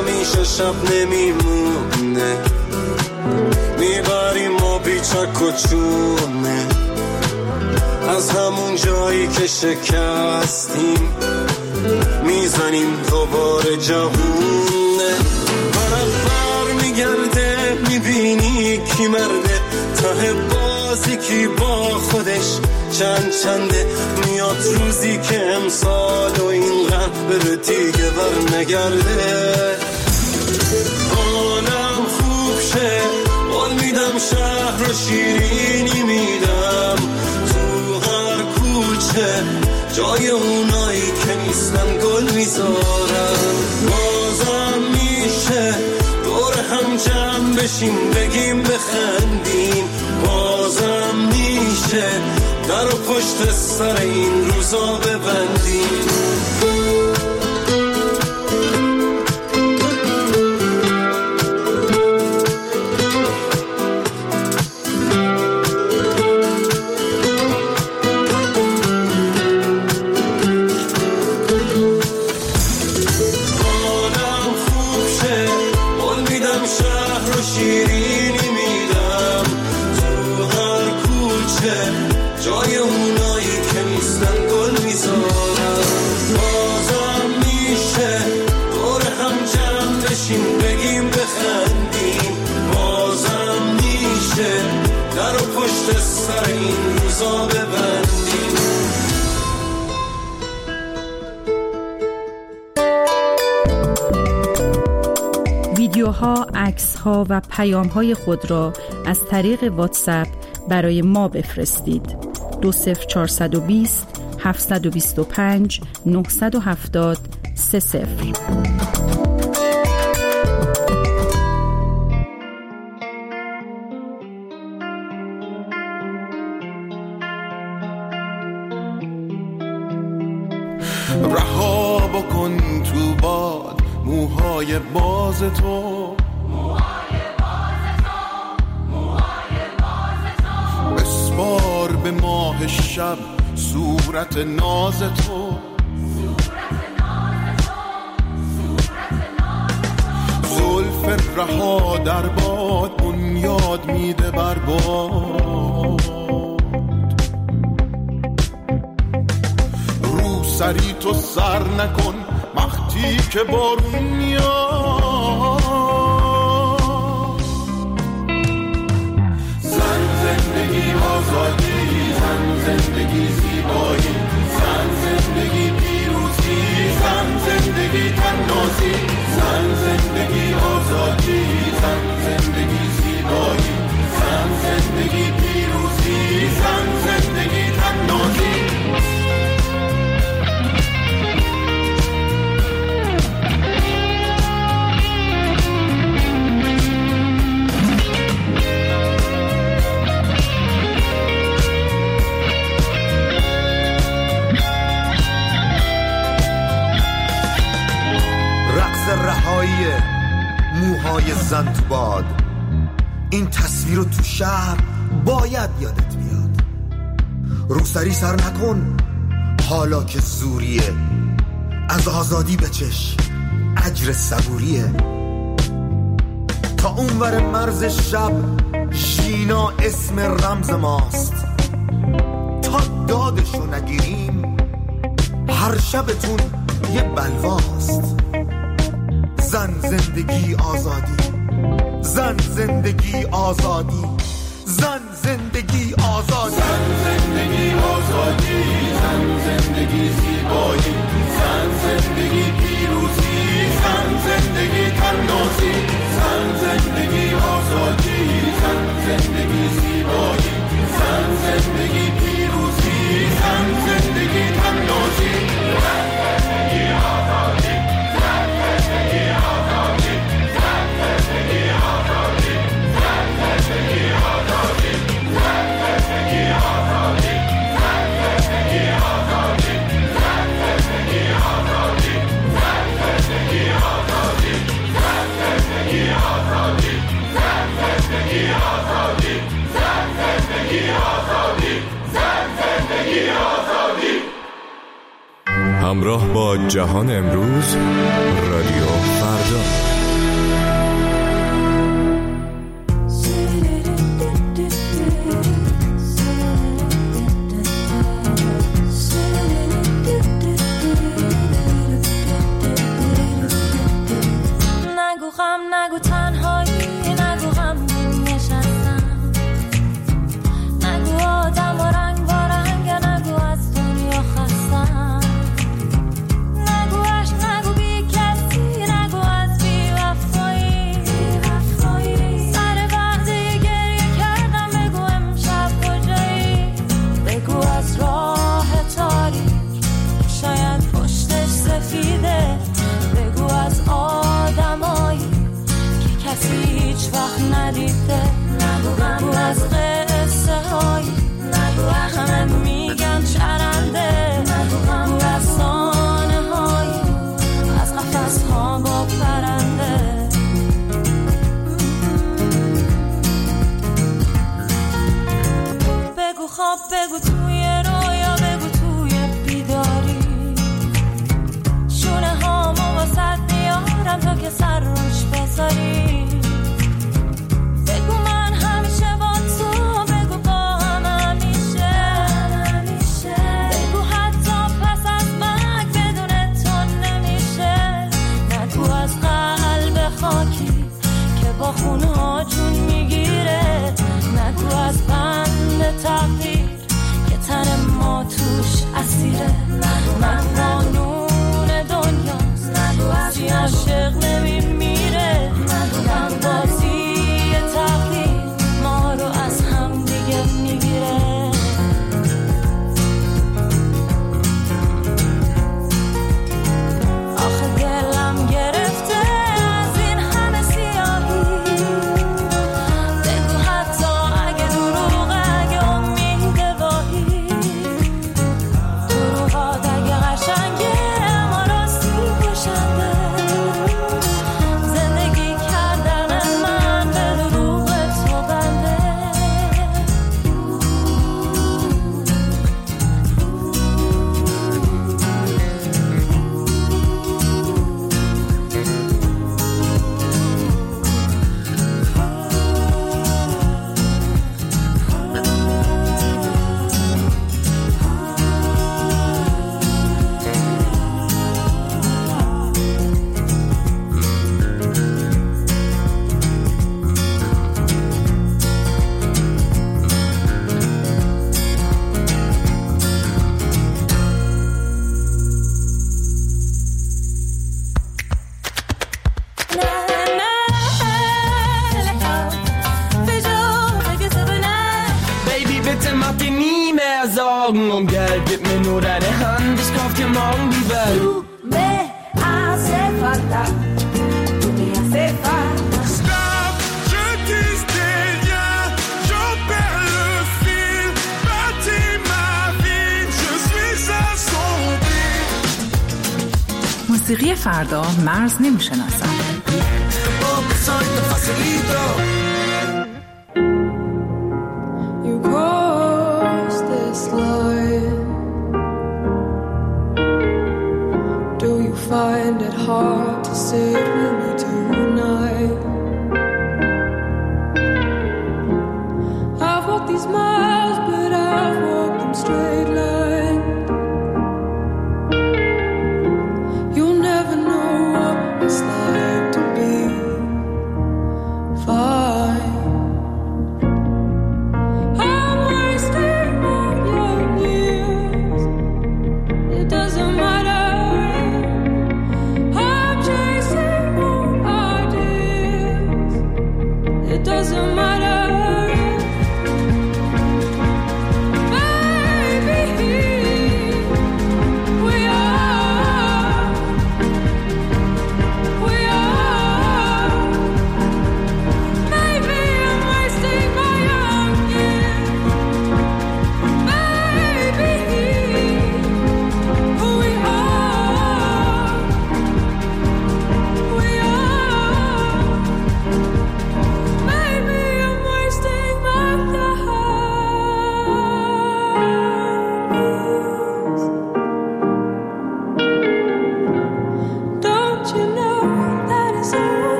همیشه شب نمیمونه، میبریم ما بیچک و چونه، از همون جایی که شکستیم میزنیم دوباره جوونه. ورق میگرده میبینی کی مرده، ته بازی کی با خودش چنده، میاد روزی که امسال و این قلب بره دیگه بر نگرده. حالم خوب شه قول میدم، شهر رو شیرینی میدم، تو هر کوچه جای اونایی که نیستن گل میذارم. بازم میشه دور هم جمع بشیم بگیم بخندیم، بازم میشه در و پشت سر این روزا ببندیم. جای اونایی که نیستن گل میذارم. بازم میشه دور هم جمع بشیم بگیم بخندیم، بازم میشه در و پشت سر این روزا ببندیم. ویدیوها، عکس‌ها و پیام‌های خود را از طریق واتساپ برای ما بفرستید. 20420 725 970 30. رها بکن تو باد موهای باز تو، بسپار به ماه شب صورت ناز تو، زلف رها در باد بنیاد میده بر باد، رو سری تو سر نکن وقتی که بارون میاد. زن زندگی آزادی، زن زندگی زیبایی، زن زندگی پیروزی، زن زندگی تنازی، زن زندگی آزادی، زن زندگی زیبایی، زن زندگی پیروزی، زن زندگی تنازی. رهایی موهای زن تو باد، این تصویر رو تو شهر باید یادت بیاد. روسری سر نکن حالا که زوریه، از آزادی بچش اجر صبوریه. تا اونور مرز شب شینا اسم رمز ماست، تا دادشو نگیریم هر شبتون یه بلواست. زن زندگی آزادی، زن زندگی آزادی، زن زندگی آزادی، زن زندگی آزادی، زن زندگی زیبایی، زن زندگی پیروزی، زن زندگی تنازی، زن زندگی آزادی، زن زندگی زیبایی، زن زندگی پیروزی، زن زندگی تنازی، زن زندگی آزادی، زن زندگی آزادی، زن زندگی آزادی، زن زندگی آزادی، زن زندگی آزادی، زن زندگی آزادی، زن زندگی آزادی، زن زندگی آزادی، زن زندگی آزادی، زن زندگی آزادی، زن زندگی آزادی، زن زندگی آزادی. همراه با جهان امروز، رادیو فردا. غم نگو تنهایی، نگو غمگین نشستم، نگو آدم و رنگ با رنگ، نگو از دنیا خستم، نگو عشق، نگو بی کسی، نگو از بی وفایی، سر وقتی گریه کردم بگو امشب کجایی، بگو از راه تاریک شاید پشتش سفیده، بگو از آدمایی که کسی هیچ وقت ندیده، بگو از قصه هایی همه میگن چرنده، بگو از سانه هایی از قفس ها با پرنده، بگو خواب، بگو توی رویا، بگو توی بیداری، شونه هامو واسد میارم تا که سر روش بذاری، بگو من همیشه با تو، بگو با هم همیشه، بگو حتی پس از مرگ بدون تو نمیشه، نگو از قلب خاکی که با خونها جون میگیره، نگو از بند تقدیر که تن ما توش اسیره، من قانون دنیاست کسی عاشق نمیمیره، من بازی تقدیر ما رو از هم دیگه میگیره، آخه دلم گرفته از این همه سیاهی، بگو حتی اگه دروغه، اگه امید واهی، دروغات اگه قشنگه اما راستی کشنده، زندگی کردن من به دروغ تو بنده، Baby, bitte mach dir nie mehr Sorgen um Geld, gib mir nur deine Hand, ich kauf dir morgen die Welt. tú me hace falta, tú me hace falta. Stop, je dis des liens, j'en perds le fil, bâtis ma vie, je suis assombri. موسیقی فردا مرز نمیشناسد. Poco soy te facilito. You cross this line. Do you find it hard to sit with me tonight? I've walked these miles, but I've walked them straight line. You'll never know what it's like to be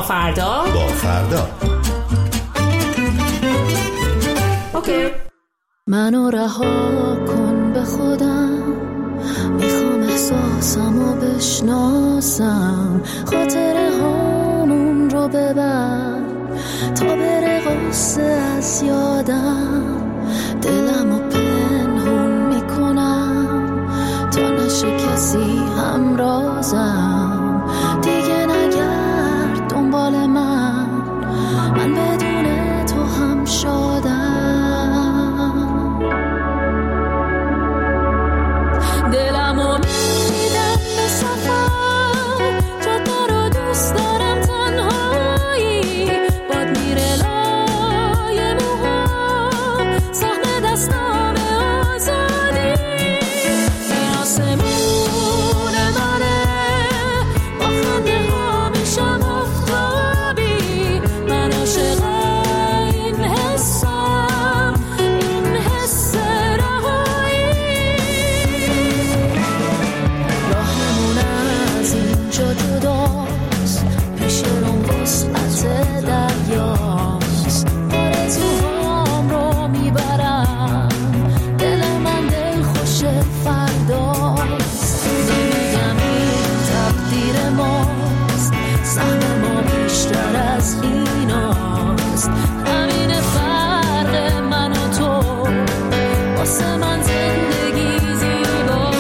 فردا اوکی. منو رها کن به خودم، میخوام احساسمو بشناسم، خاطره هامون رو ببر تا بره غصه از یادم، دلمو پنهون میکنم تا نشه کسی همرازم، دیگه نگرد دنبال من بدون تو هم شادم. دلمو میدم به سفر، جاده رو دوست دارم تنهایی، باد میره لای موهام، سهم دستام آزادی، این آسمون منه، با خنده ها میشم آفتابی، من عاشق این حسم، این حس رهایی. راهمون از اینجا جداست، پیش روم وسعت دریاست، آرزوهام رو میبرم، دل من دل خوش فرداست، نمیگم این تقدیر ماست، سهم ما بیشتر از ایناست، همین فرق من و تو، واسه من زندگی زیباست.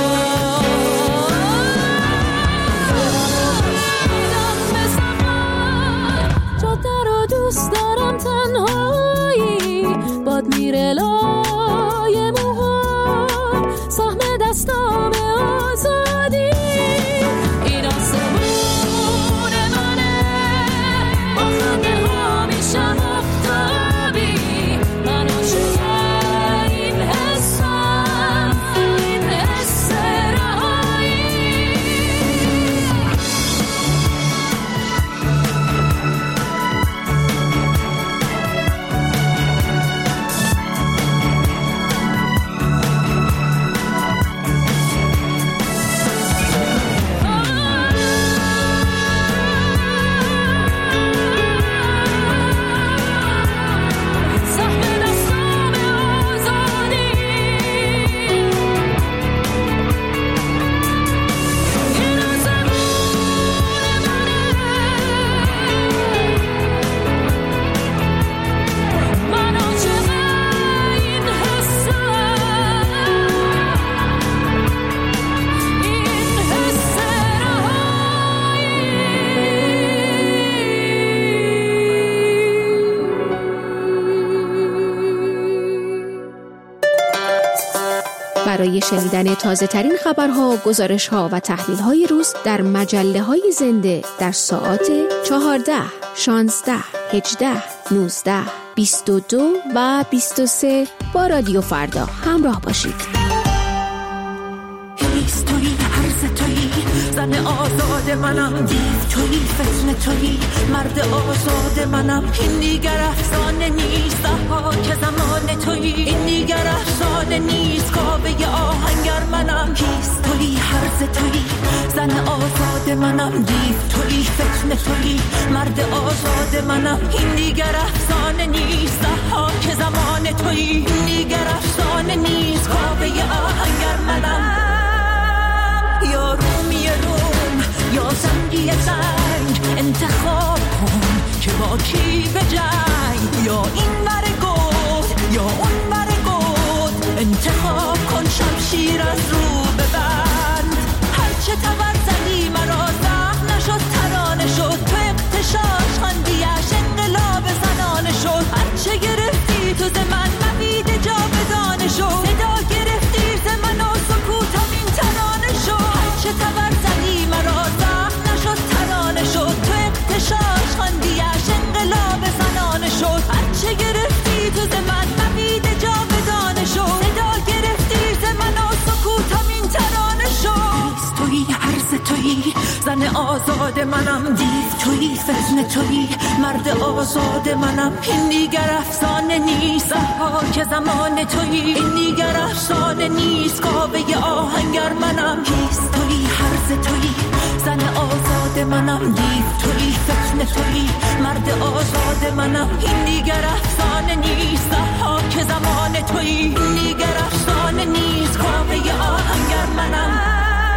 میدم به سفر، جاده رو دوست دارم تنهایی، باد میره لای موهام، سهم دستام آزادی، این آسمون منه، با خنده ها میشم آفتابی، من عاشق این حسم، این حس رهایی. سهم دستام آزادی، این آسمون منه، من عاشق این حسم، این حس برای شنیدن تازه ترین خبرها، گزارش‌ها و تحلیل‌های روز در مجله‌های زنده در ساعات 14، 16، 18، 19، 22 و 23 با رادیو فردا همراه باشید. هیست تویی، هرز تویی، زن آزاد منم، دیو تویی، فتنه تویی، مرد آزاد منم، این دیگر افسانه نیست، که زمان تویی، این دیگر افسانه نیست، کابه آهنگر منم. هیست تویی، هرز تویی، زن آزاد منم، دیو تویی، فتنه تویی، مرد آزاد منم، این دیگر افسانه نیست، که زمان تویی، این دیگر افسانه نیست، کابه آهنگر منم. یا رومی روم یا زنگی زنگ، انتخاب کن که با کی به جنگ، یا این ور گود یا اون ور گود، انتخاب کن شمشیر از رو ببند. هرچه تبر زدی مرا زخم نشد، ترانه شد، تو اقتشاش خاندیش انقلاب زنانه شد. هرچه گرفتی تو ز من مبیده جا بدانه شد، صدا گرفتی ز من و سکوتم این ترانه شد. هرچه تبر زدی مرا زخم نشد، ترانه شد، تو اقتشاش خاندیش انقلاب زنانه شد. هرچه گرفتی تو ز من مبیده جا بدانه شد، صدا گرفتی ز من و سکوتم این ترانه شد. تویی، هرز تویی، زن آزاد منم، دیو تویی، فتنه تویی، مرد آزاد منم، این دیگر افسانه نیست، که زمان تویی، این دیگر افسانه نیست، کابه آهنگر منم. هیست تویی، هرز تویی، زن آزاد منم، دیو تویی، فتنه تویی، مرد آزاد منم، این دیگر افسانه نیست، ضحاک زمان تویی، این دیگر افسانه نیست، کاوه آهنگر منم.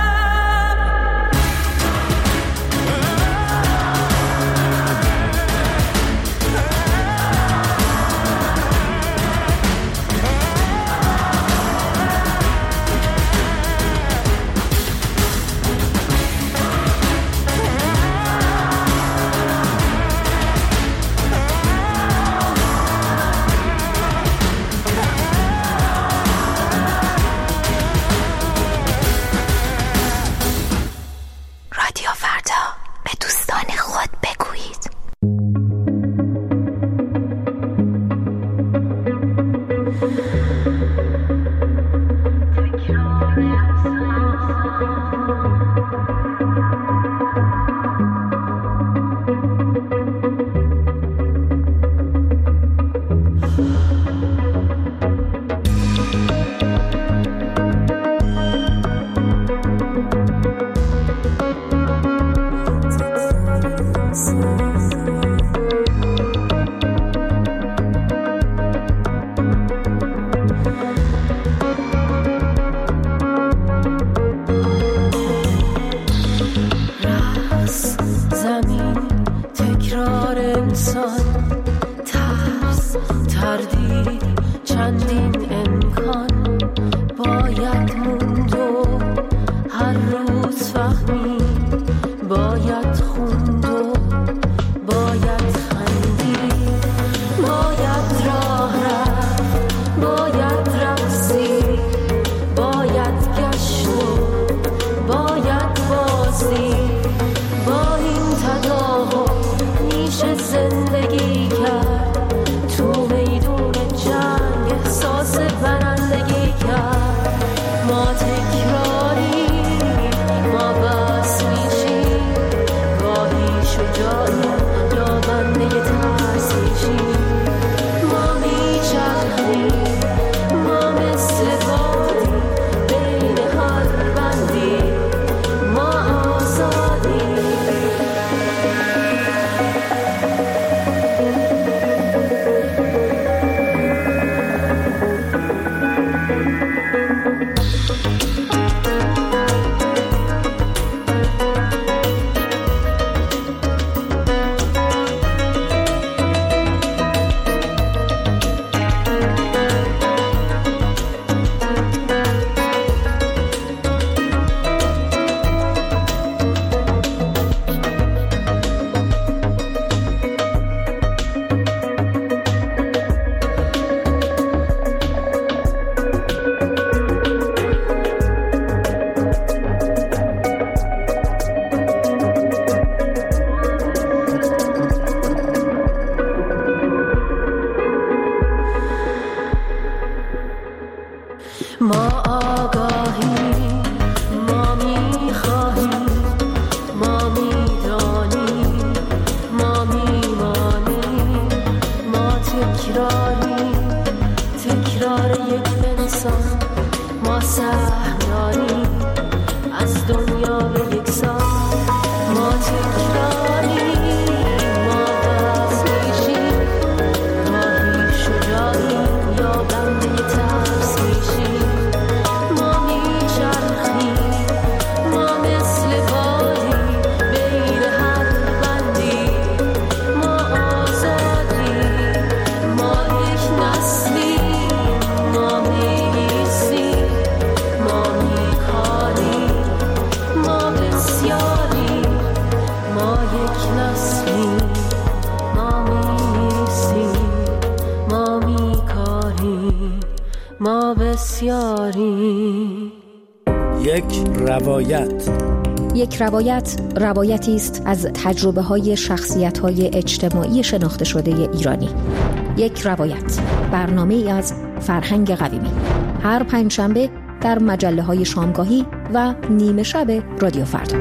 یک روایت روایتی است از تجربه‌های شخصیت‌های اجتماعی شناخته شده ایرانی. یک روایت، برنامه‌ای از فرهنگ قویمی، هر پنجشنبه در مجله‌های شامگاهی و نیمه شب رادیو فردا.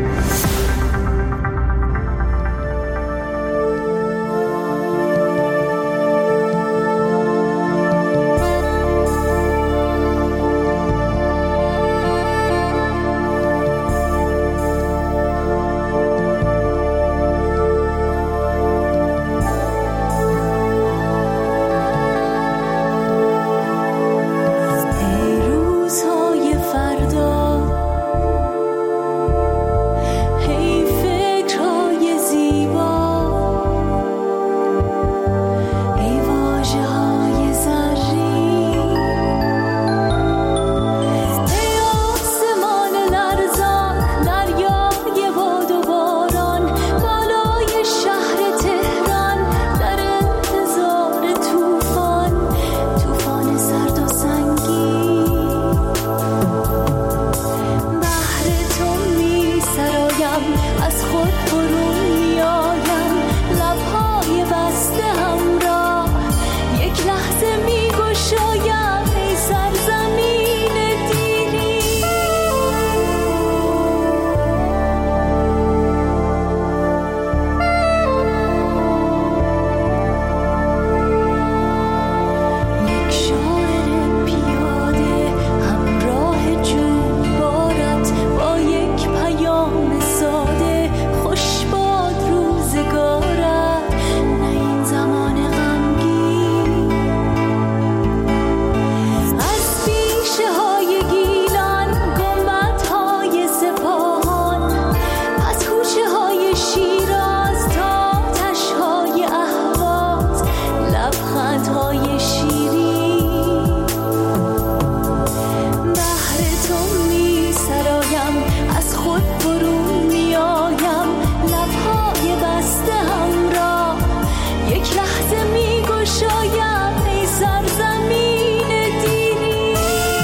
خود برون میایم، لبهای بسته هم را یک لحظه میگشایم. ای سرزمین دیری،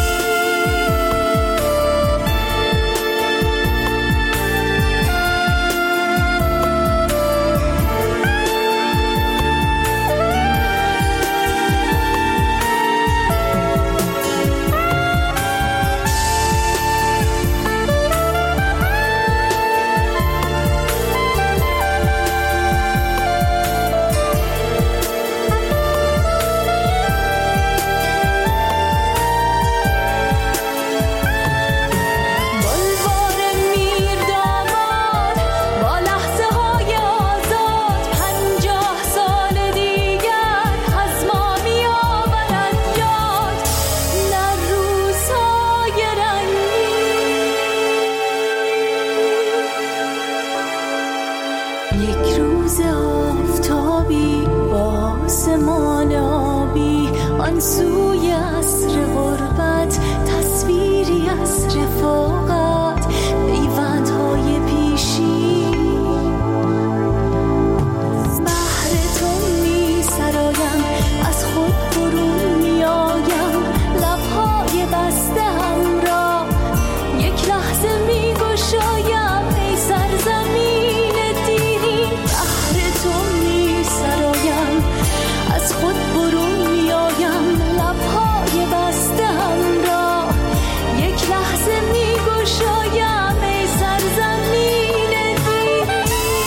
یک روز آفتابی با آسمان آبی، آن سوی عصر غربت تصویری از رفاقت، پیوندهای پیشی بهر تو می سرایم، از خود برون می آیم، لبهای بسته هم را یک لحظه می گشایم. ای سرزمین دیری، بهر تو می سرایم، از خود برون می آیم، لبهای بسته هم را یک لحظه می گشایم. ای سرزمین دیری،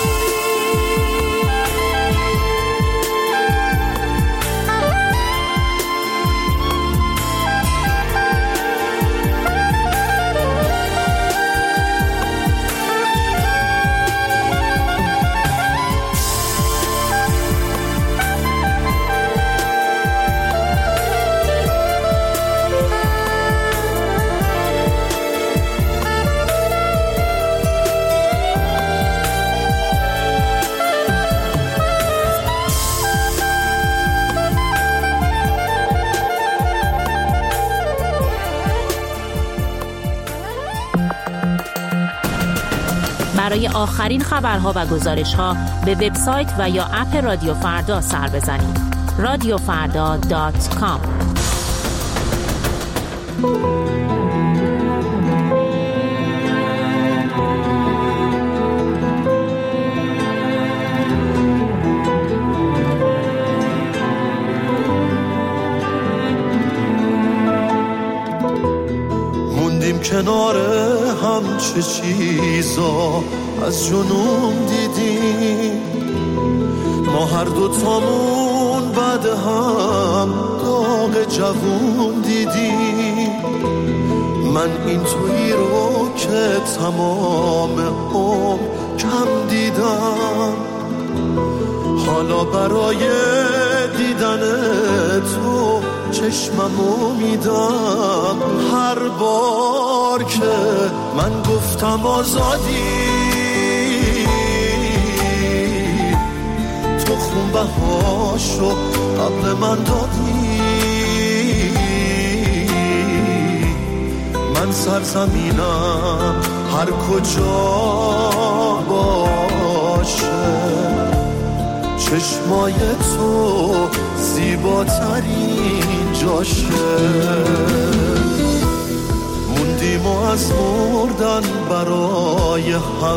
برای آخرین خبرها و گزارش‌ها به وبسایت و یا اپ رادیو فردا سر بزنید. radiofarda.com. موندیم کنار هم، چه چیزا از جنون دیدیم، ما هر دوتامون بعد هم داغ جوون دیدیم. من این تویی رو که تمام عمر کم دیدم، حالا برای دیدن تو چشممو میدم. هر بار که من گفتم آزادی، تو خونبهاشو قبل من دادی. من سرزمینم هر کجا باشه، چشمای تو زیباترین جاشه. موندیم و از مردن برای هم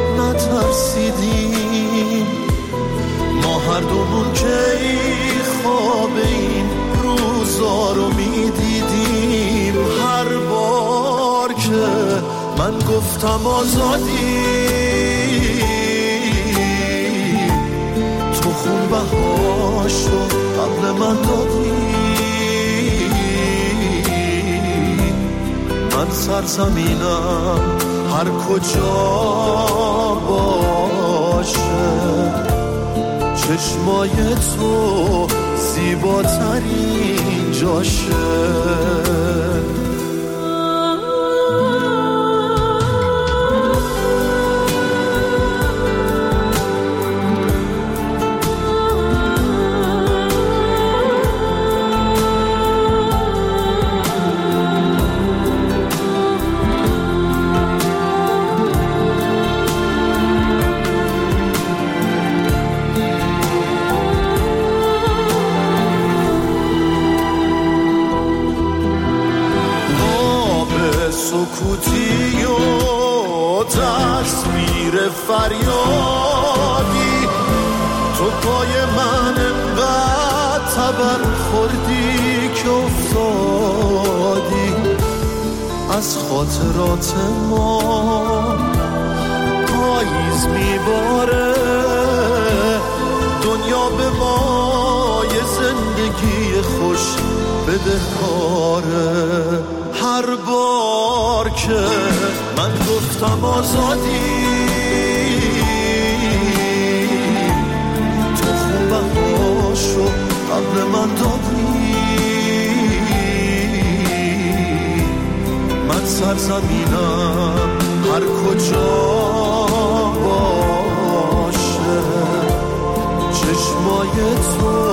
نترسیدیم، ما هر دومون که خواب این روزا رو میدیدیم. هر بار که من گفتم آزادی، تو خونبهاشو قبل من دادی. من سرزمینم هر کجا باشه، چشمای تو زیباترین جاشه. زندگی و تصویر فریادی، تو پای من انقدر تبر خوردی که افتادی از خاطرات ما. پاییز میباره دنیا به ما یه زندگی خوش بدهکاره. هر بار که من گفتم آزادی، تو خوبه هاشو قبل من دادی. من سرزمینم هر کجا باشه چشمای تو